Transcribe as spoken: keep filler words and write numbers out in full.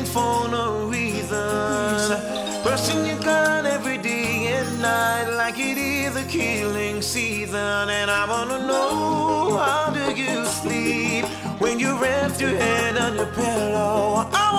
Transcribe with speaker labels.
Speaker 1: for no reason. Brushing your gun every day and night like it is a killing season. And I wanna know, how do you sleep when you rest your head on your pillow?